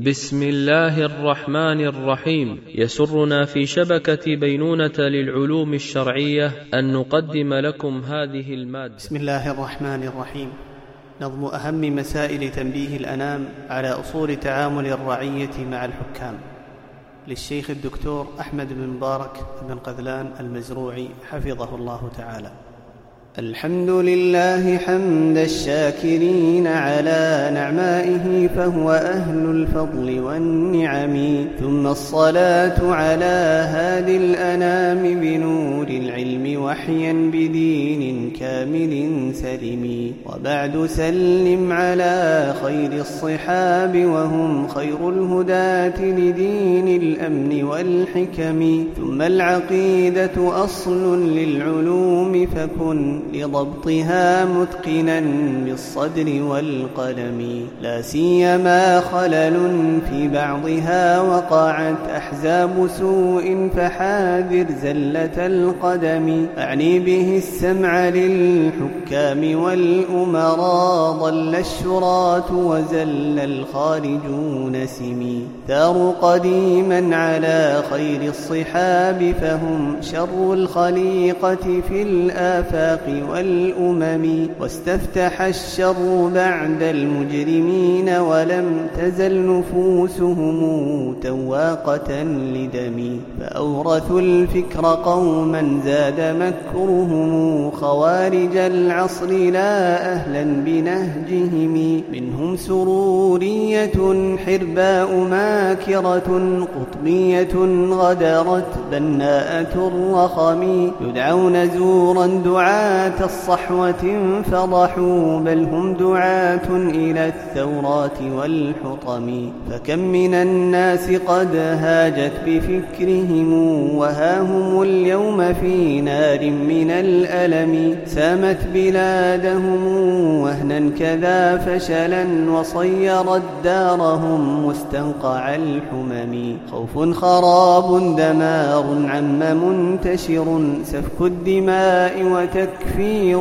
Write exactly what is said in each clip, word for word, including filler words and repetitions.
بسم الله الرحمن الرحيم. يسرنا في شبكة بينونة للعلوم الشرعية أن نقدم لكم هذه المادة. بسم الله الرحمن الرحيم. نظم أهم مسائل تنبيه الأنام على أصول تعامل الرعية مع الحكام، للشيخ الدكتور أحمد بن مبارك بن قذلان المزروعي حفظه الله تعالى. الحمد لله حمد الشاكرين على نعمائه، فهو أهل الفضل والنعم. ثم الصلاة على هادي الأنام بنور العلم وحيا بدين كامل سلم. وبعد سلم على خير الصحاب، وهم خير الهداة لدين الأمن والحكم. ثم العقيدة أصل للعلوم، فكن لضبطها متقنا بالصدر والقلم. لا سيما خلل في بعضها وقعت أحزاب سوء، فحاذر زلة القدم. أعني به السمع للحكام والأمراء، ضل الشراة وزل الخارجون سمي. ثاروا قديما على خير الصحاب، فهم شر الخليقة في الآفاق والأمم. واستفتح الشر بعد المجرمين، ولم تزل نفوسهم تواقة لدم. فأورثوا الفكر قوما زاد مكرهم، خوارج العصر لا أهلا بنهجهم. منهم سرورية حرباء ماكرة، قطبية غدرت بناءة الرخم. يدعون زورا دعاة الصحوة فضحوا، بل هم دعاة إلى الثورات والحطم. فكم من الناس قد هاجت بفكرهم، وهاهم اليوم في نار من الألم. سامت بلادهم وهنا كذا فشلا، وصيرت دارهم مستنقع الحمم. خوف خراب دمار عم منتشر، سفك الدماء وتكفير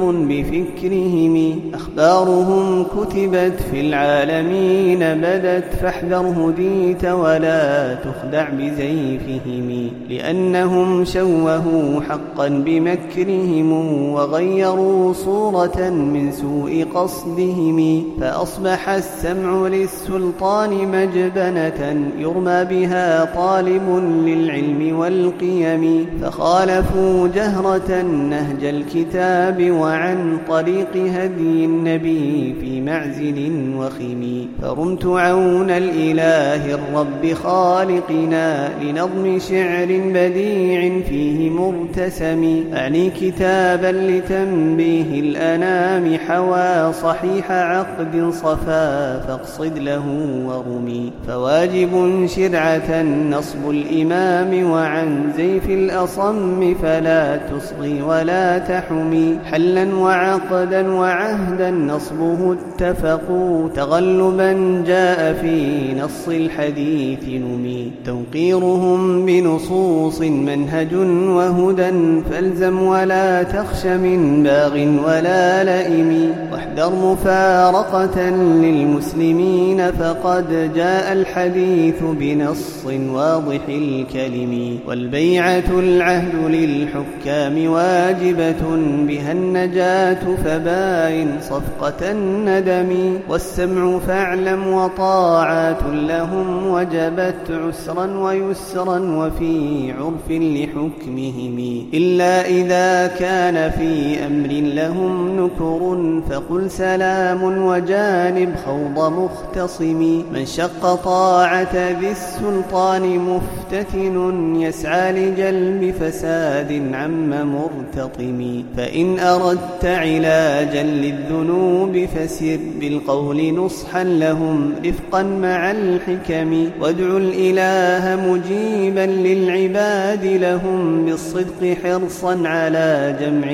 بفكرهم. أخبارهم كتبت في العالمين بدت، فاحذر هديت ولا تخدع بزيفهم. لأنهم شوهوا حقا بمكرهم، وغيروا صورة من سوء قصدهم. فأصبح السمع للسلطان مجبنة، يرمى بها طالب للعلم والقيم. فخالفوا جهرة نهج الكتاب، وعن طريق هدي النبي في معزل وخم. فرمت عون الإله الرب خالقنا، لنظم شعر بديع فيه مرتسم. أعني كتابا لتنبيه الأنام، حوى صحيح عقد صفا فاقصد له ورمي. فواجب شرعة نصب الإمام، وعن زيف الأصم فلا تصغي ولا تحمي. حلا وعقدا وعهدا نصبه اتفقوا، تغلبا جاء في نص الحديث نمي. توقيرهم بنصوص منهج وهدى، فالزم ولا تخش من باغ ولا لئم. واحذر مفارقة للمسلمين، فقد جاء الحديث بنص واضح الكلم. والبيعة العهد للحكام واجبة، بها النجاة فباين صفقة الندم. والسمع فاعلم وطاعات لهم وجبت، عسرا ويسرا وفي عرف لحكمهم. إلا إذا كان في أمر لهم نكر، فقل سلام وجانب خوض مختصم. من شق طاعة ذي السلطان مفتتن، يسعى لجلب فساد عم مرتطم. فإن أردت علاجا للذنوب، فسر بالقول نصحا لهم رفقا مع الحكم. وادعوا الإله مجيبا للعباد لهم، بالصدق حرصا على جمع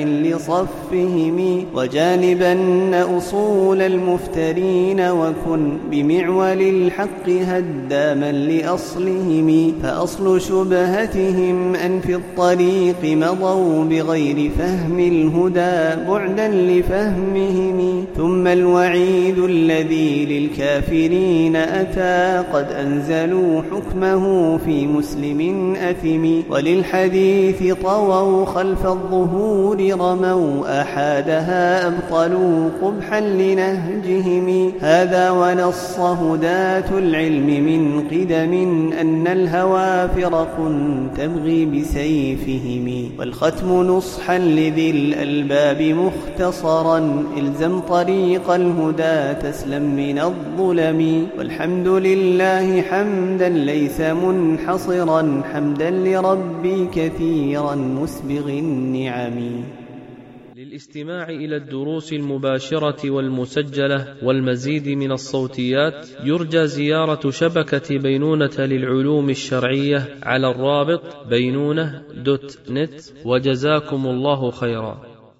لصفهم. وجانبن أصول المفترين، وكن بمعول الحق هداما لأصلهم. فأصل شبهتهم أن في الطريق مضوا بغير فهم الهدى بعدا لفهمهم. ثم الوعي الوعيد الذي للكافرين أتى قد أنزلوا حكمه في مسلم أثم وللحديث طووا خلف الظهور رموا أحادها أبطلوا قبحا لنهجهم هذا ونص هداة العلم من قدم أن الهوى فرق تبغي بسيفهم والختم نصحا لذي الألباب مختصرا إلزم طريق الهدى تسلم من الظلم والحمد لله حمدا ليس منحصرا حمدا لربي كثيرا مسبغ النعم. للاستماع إلى الدروس المباشرة والمسجلة والمزيد من الصوتيات يرجى زيارة شبكة بينونة للعلوم الشرعية على الرابط بينونة دوت نت وجزاكم الله خيرا.